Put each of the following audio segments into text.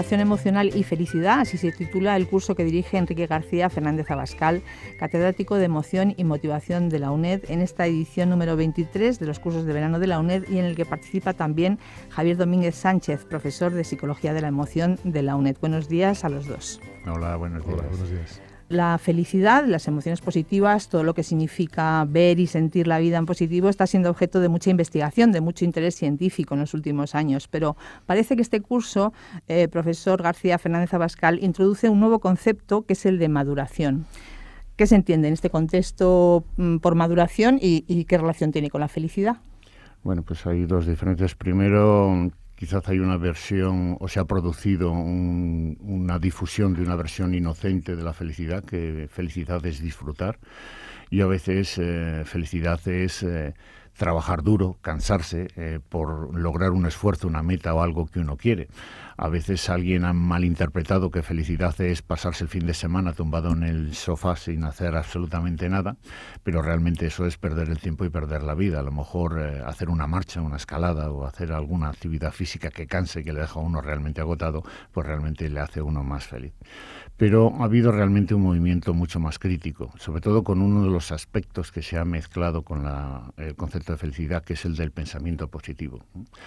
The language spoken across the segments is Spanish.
Regulación Emocional y Felicidad, así se titula el curso que dirige Enrique García Fernández Abascal, catedrático de Emoción y Motivación de la UNED, en esta edición número 23 de los cursos de verano de la UNED, y en el que participa también Javier Domínguez Sánchez, profesor de Psicología de la Emoción de la UNED. Buenos días a los dos. Hola, buenos días. Hola, buenos días. La felicidad, las emociones positivas, todo lo que significa ver y sentir la vida en positivo, está siendo objeto de mucha investigación, de mucho interés científico en los últimos años. Pero parece que este curso, profesor García Fernández Abascal, introduce un nuevo concepto que es el de maduración. ¿Qué se entiende en este contexto por maduración y qué relación tiene con la felicidad? Bueno, pues hay dos diferencias. Primero, quizás hay una versión, o se ha producido una difusión de una versión inocente de la felicidad, que felicidad es disfrutar, y a veces felicidad es trabajar duro, cansarse por lograr un esfuerzo, una meta o algo que uno quiere. A veces alguien ha malinterpretado que felicidad es pasarse el fin de semana tumbado en el sofá sin hacer absolutamente nada, pero realmente eso es perder el tiempo y perder la vida. A lo mejor hacer una marcha, una escalada o hacer alguna actividad física que canse y que le deja a uno realmente agotado, pues realmente le hace a uno más feliz. Pero ha habido realmente un movimiento mucho más crítico, sobre todo con uno de los aspectos que se ha mezclado con el concepto de felicidad, que es el del pensamiento positivo.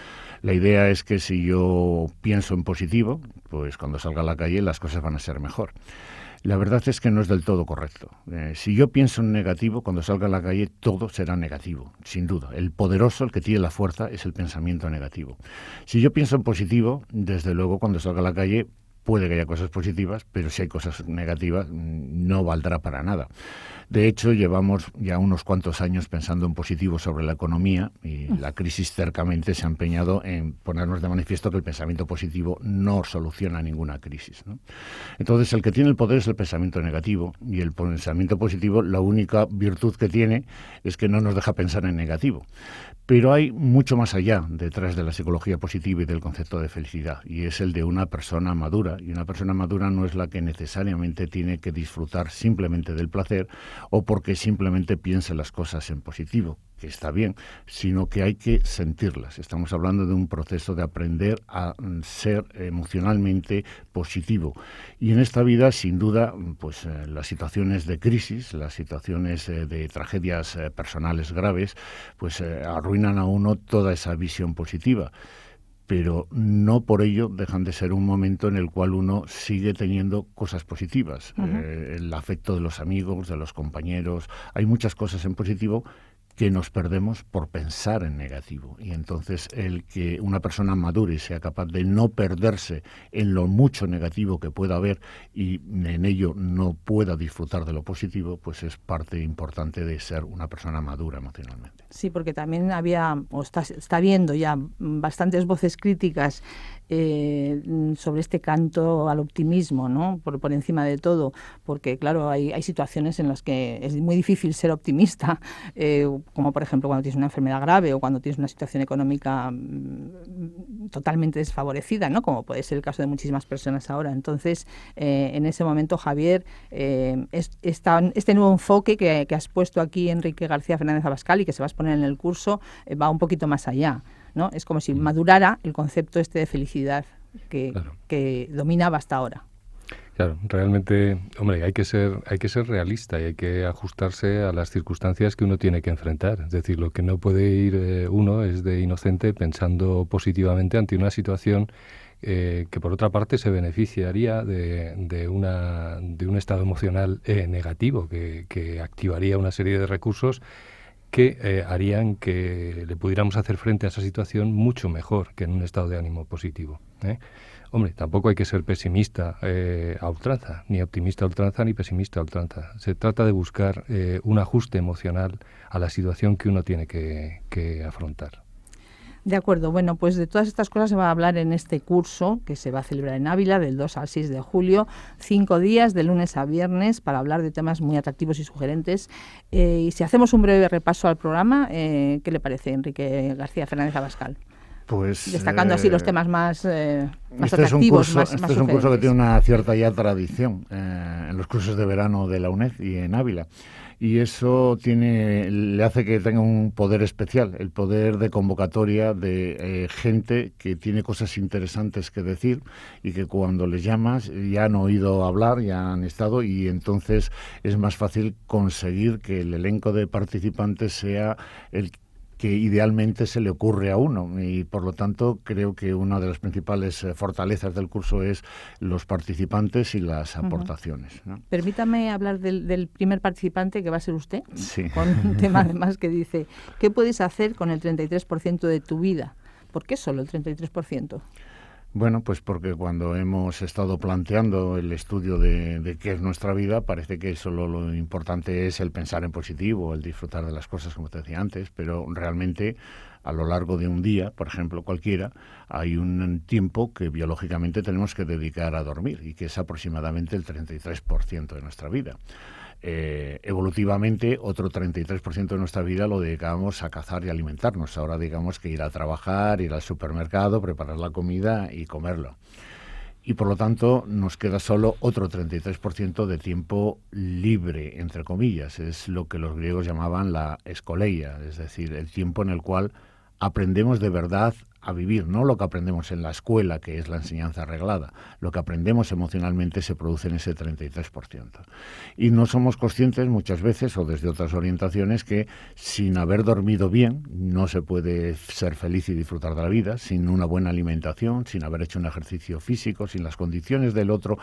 La idea es que si yo pienso en positivo, pues cuando salga a la calle las cosas van a ser mejor. La verdad es que no es del todo correcto. Si yo pienso en negativo, cuando salga a la calle todo será negativo, sin duda. El poderoso, el que tiene la fuerza, es el pensamiento negativo. Si yo pienso en positivo, desde luego cuando salga a la calle puede que haya cosas positivas, pero si hay cosas negativas no valdrá para nada. De hecho, llevamos ya unos cuantos años pensando en positivo sobre la economía y la crisis cercamente se ha empeñado en ponernos de manifiesto que el pensamiento positivo no soluciona ninguna crisis, ¿no? Entonces, el que tiene el poder es el pensamiento negativo, y el pensamiento positivo, la única virtud que tiene es que no nos deja pensar en negativo. Pero hay mucho más allá detrás de la psicología positiva y del concepto de felicidad, y es el de una persona madura. Y una persona madura no es la que necesariamente tiene que disfrutar simplemente del placer o porque simplemente piense las cosas en positivo, que está bien, sino que hay que sentirlas. Estamos hablando de un proceso de aprender a ser emocionalmente positivo. Y en esta vida, sin duda, pues las situaciones de crisis, las situaciones de tragedias personales graves, pues arruinan a uno toda esa visión positiva. Pero no por ello dejan de ser un momento en el cual uno sigue teniendo cosas positivas. El afecto de los amigos, de los compañeros. Hay muchas cosas en positivo que nos perdemos por pensar en negativo. Y entonces el que una persona madure y sea capaz de no perderse en lo mucho negativo que pueda haber y en ello no pueda disfrutar de lo positivo, pues es parte importante de ser una persona madura emocionalmente. Sí, porque también había, o está habiendo ya bastantes voces críticas sobre este canto al optimismo, ¿no? Por encima de todo, porque claro, hay situaciones en las que es muy difícil ser optimista, como por ejemplo cuando tienes una enfermedad grave o cuando tienes una situación económica totalmente desfavorecida, ¿no? Como puede ser el caso de muchísimas personas ahora. Entonces, en ese momento, Javier, este nuevo enfoque que has puesto aquí, Enrique García Fernández Abascal, y que se va a exponer en el curso, va un poquito más allá, ¿no? Es como si madurara el concepto este de felicidad que dominaba hasta ahora. Claro, realmente, hombre, hay que ser realista y hay que ajustarse a las circunstancias que uno tiene que enfrentar. Es decir, lo que no puede ir uno es de inocente pensando positivamente ante una situación que por otra parte se beneficiaría de un estado emocional negativo que activaría una serie de recursos que harían que le pudiéramos hacer frente a esa situación mucho mejor que en un estado de ánimo positivo, ¿eh? Hombre, tampoco hay que ser pesimista a ultranza, ni optimista a ultranza, ni pesimista a ultranza. Se trata de buscar un ajuste emocional a la situación que uno tiene que afrontar. De acuerdo, bueno, pues de todas estas cosas se va a hablar en este curso que se va a celebrar en Ávila del 2 al 6 de julio, 5 días de lunes a viernes para hablar de temas muy atractivos y sugerentes. Y si hacemos un breve repaso al programa, ¿qué le parece, Enrique García Fernández Abascal? Pues, destacando así los temas más atractivos, más este es un curso que tiene una cierta ya tradición en los cursos de verano de la UNED y en Ávila. y eso le hace que tenga un poder especial, el poder de convocatoria de gente que tiene cosas interesantes que decir y que cuando les llamas ya han oído hablar, ya han estado, y entonces es más fácil conseguir que el elenco de participantes sea el que idealmente se le ocurre a uno, y por lo tanto creo que una de las principales fortalezas del curso es los participantes y las aportaciones, ¿no? Permítame hablar del primer participante, que va a ser usted, sí. Con un tema además que dice: ¿qué puedes hacer con el 33% de tu vida? ¿Por qué solo el 33%? Bueno, pues porque cuando hemos estado planteando el estudio de qué es nuestra vida, parece que solo lo importante es el pensar en positivo, el disfrutar de las cosas, como te decía antes, pero realmente a lo largo de un día, por ejemplo, cualquiera, hay un tiempo que biológicamente tenemos que dedicar a dormir y que es aproximadamente el 33% de nuestra vida. Evolutivamente, otro 33% de nuestra vida lo dedicamos a cazar y alimentarnos. Ahora digamos que ir a trabajar, ir al supermercado, preparar la comida y comerlo. Y por lo tanto nos queda solo otro 33% de tiempo libre, entre comillas. Es lo que los griegos llamaban la escoleia, es decir, el tiempo en el cual aprendemos de verdad a vivir, no lo que aprendemos en la escuela, que es la enseñanza reglada. Lo que aprendemos emocionalmente se produce en ese 33%. Y no somos conscientes muchas veces, o desde otras orientaciones, que sin haber dormido bien no se puede ser feliz y disfrutar de la vida, sin una buena alimentación, sin haber hecho un ejercicio físico, sin las condiciones del otro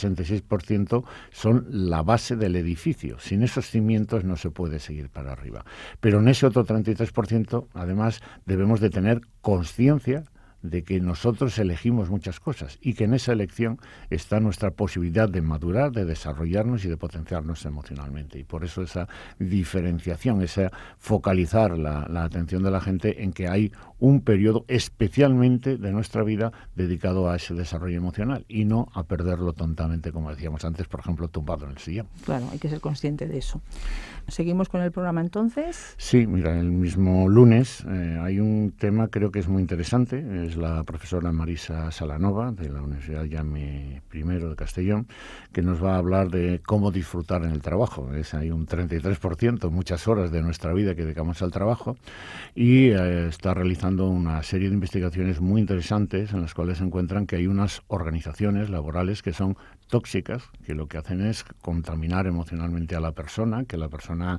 66% son la base del edificio. Sin esos cimientos no se puede seguir para arriba. Pero en ese otro 33%, además, debemos de tener conciencia de que nosotros elegimos muchas cosas y que en esa elección está nuestra posibilidad de madurar, de desarrollarnos y de potenciarnos emocionalmente. Y por eso esa diferenciación, esa focalizar la atención de la gente en que hay un periodo especialmente de nuestra vida dedicado a ese desarrollo emocional y no a perderlo tontamente, como decíamos antes, por ejemplo, tumbado en el sillón. Claro, hay que ser consciente de eso. ¿Seguimos con el programa entonces? Sí, mira, el mismo lunes hay un tema creo que es muy interesante. Es la profesora Marisa Salanova de la Universidad Jaime I de Castellón, que nos va a hablar de cómo disfrutar en el trabajo. Hay un 33%, muchas horas de nuestra vida que dedicamos al trabajo, y está realizando una serie de investigaciones muy interesantes en las cuales se encuentran que hay unas organizaciones laborales que son tóxicas, que lo que hacen es contaminar emocionalmente a la persona, que la persona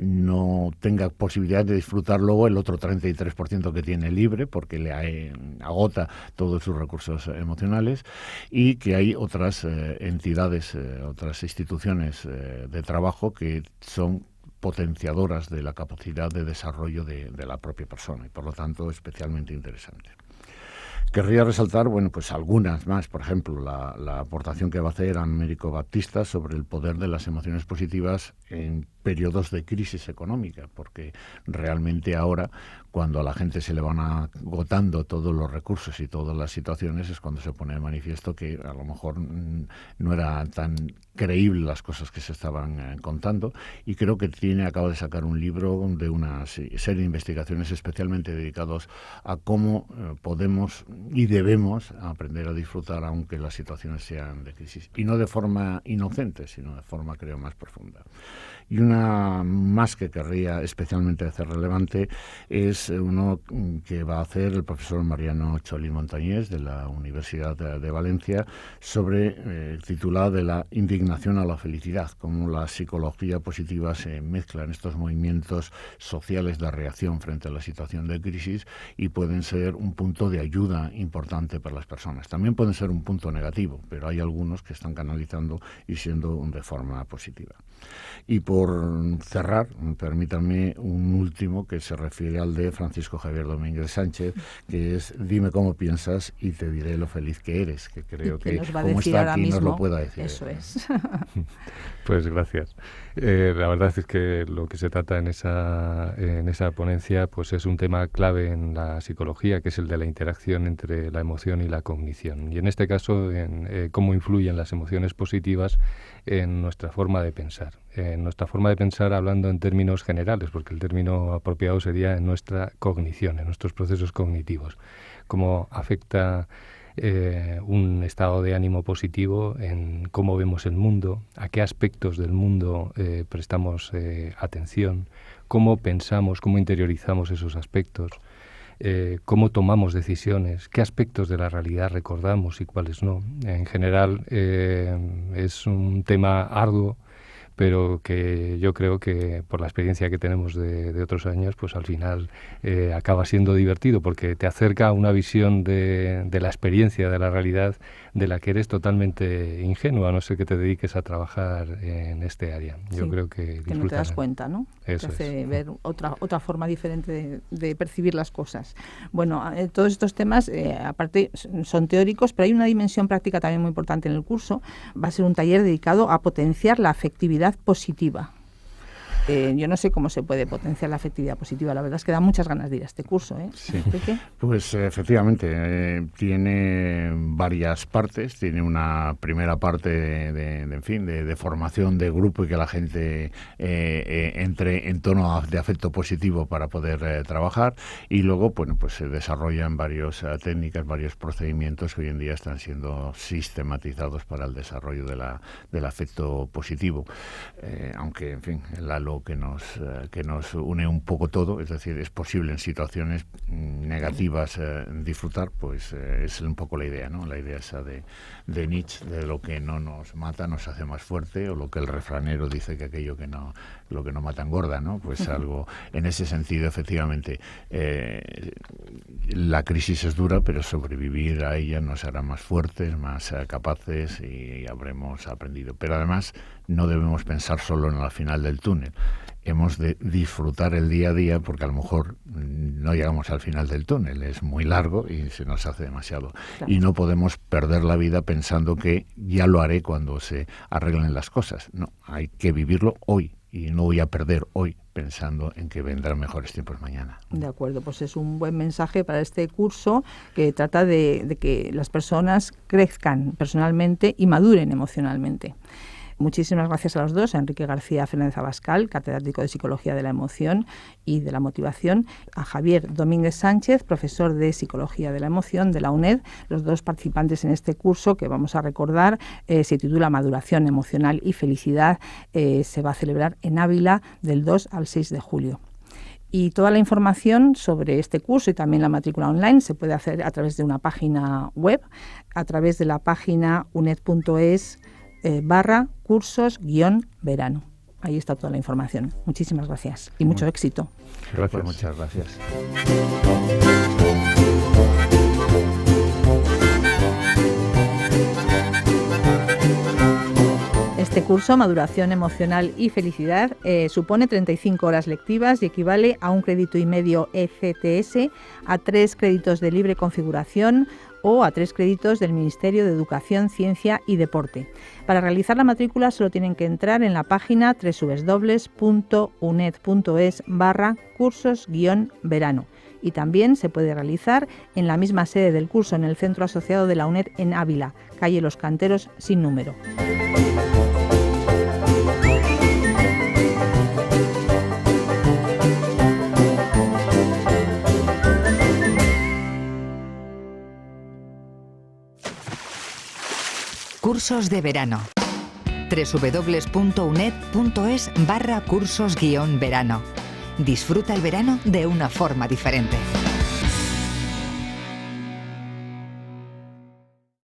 no tenga posibilidad de disfrutar luego el otro 33% que tiene libre, porque le agota todos sus recursos emocionales, y que hay otras entidades, otras instituciones de trabajo que son potenciadoras de la capacidad de desarrollo de la propia persona y por lo tanto especialmente interesante. Querría resaltar, bueno, pues algunas más, por ejemplo, la aportación que va a hacer Américo Baptista sobre el poder de las emociones positivas en periodos de crisis económica, porque realmente ahora, cuando a la gente se le van agotando todos los recursos y todas las situaciones, es cuando se pone de manifiesto que a lo mejor no era tan creíble las cosas que se estaban contando, y creo que acaba de sacar un libro de una serie de investigaciones especialmente dedicados a cómo podemos y debemos aprender a disfrutar aunque las situaciones sean de crisis, y no de forma inocente, sino de forma, creo, más profunda. Y una más que querría especialmente hacer relevante es uno que va a hacer el profesor Mariano Cholín Montañés de la Universidad de Valencia sobre titulado de la indignación a la felicidad, cómo la psicología positiva se mezcla en estos movimientos sociales de reacción frente a la situación de crisis y pueden ser un punto de ayuda importante para las personas. También pueden ser un punto negativo, pero hay algunos que están canalizando y siendo de forma positiva. Y por cerrar, permítanme un último que se refiere al de Francisco Javier Domínguez Sánchez, que es dime cómo piensas y te diré lo feliz que eres, que creo que como está aquí nos lo pueda decir. Eso es. Pues gracias. La verdad es que lo que se trata en esa ponencia pues es un tema clave en la psicología, que es el de la interacción entre la emoción y la cognición. Y en este caso, en cómo influyen las emociones positivas en nuestra forma de pensar. En nuestra forma de pensar hablando en términos generales, porque el término apropiado sería en nuestra cognición, en nuestros procesos cognitivos. Cómo afecta un estado de ánimo positivo en cómo vemos el mundo, a qué aspectos del mundo prestamos atención, cómo pensamos, cómo interiorizamos esos aspectos, cómo tomamos decisiones, qué aspectos de la realidad recordamos y cuáles no. En general es un tema arduo, pero que yo creo que por la experiencia que tenemos de otros años, pues al final acaba siendo divertido, porque te acerca a una visión de la experiencia, de la realidad, de la que eres totalmente ingenua, a no ser que te dediques a trabajar en este área. Yo creo que no te das cuenta, ¿no? Eso te hace es. ver otra forma diferente de percibir las cosas. Bueno, todos estos temas, aparte, son teóricos, pero hay una dimensión práctica también muy importante en el curso. Va a ser un taller dedicado a potenciar la afectividad positiva. Yo no sé cómo se puede potenciar la afectividad positiva. La verdad es que da muchas ganas de ir a este curso. Sí. Pues efectivamente, tiene varias partes. Tiene una primera parte de formación de grupo y que la gente entre en tono de afecto positivo para poder trabajar. Y luego, bueno, pues se desarrollan varias técnicas, varios procedimientos que hoy en día están siendo sistematizados para el desarrollo del afecto positivo. Aunque, en fin, el halo que nos une un poco todo, es decir, es posible en situaciones negativas disfrutar, pues es un poco la idea, ¿no? La idea esa de Nietzsche, de lo que no nos mata nos hace más fuerte, o lo que el refranero dice que aquello lo que no mata engorda, ¿no? Pues algo en ese sentido, efectivamente, la crisis es dura, pero sobrevivir a ella nos hará más fuertes, más capaces, y habremos aprendido. Pero además no debemos pensar solo en el final del túnel. Hemos de disfrutar el día a día, porque a lo mejor no llegamos al final del túnel, es muy largo y se nos hace demasiado. Claro. Y no podemos perder la vida pensando que ya lo haré cuando se arreglen las cosas. No, hay que vivirlo hoy, y no voy a perder hoy pensando en que vendrán mejores tiempos mañana. De acuerdo, pues es un buen mensaje para este curso, que trata de que las personas crezcan personalmente y maduren emocionalmente. Muchísimas gracias a los dos, a Enrique García Fernández Abascal, catedrático de Psicología de la Emoción y de la Motivación, a Javier Domínguez Sánchez, profesor de Psicología de la Emoción de la UNED. Los dos participantes en este curso, que vamos a recordar, se titula Maduración Emocional y Felicidad. Se va a celebrar en Ávila del 2 al 6 de julio. Y toda la información sobre este curso y también la matrícula online se puede hacer a través de una página web, a través de la página uned.es /cursos-verano. Ahí está toda la información. Muchísimas gracias y mucho éxito. Gracias. Pues muchas gracias. Este curso, Maduración Emocional y Felicidad, supone 35 horas lectivas y equivale a 1,5 créditos ECTS, a 3 créditos de libre configuración o a 3 créditos del Ministerio de Educación, Ciencia y Deporte. Para realizar la matrícula solo tienen que entrar en la página www.uned.es/cursos-verano. Y también se puede realizar en la misma sede del curso, en el Centro Asociado de la UNED en Ávila, calle Los Canteros sin número. Cursos de verano. www.uned.es/cursos-verano. Disfruta el verano de una forma diferente.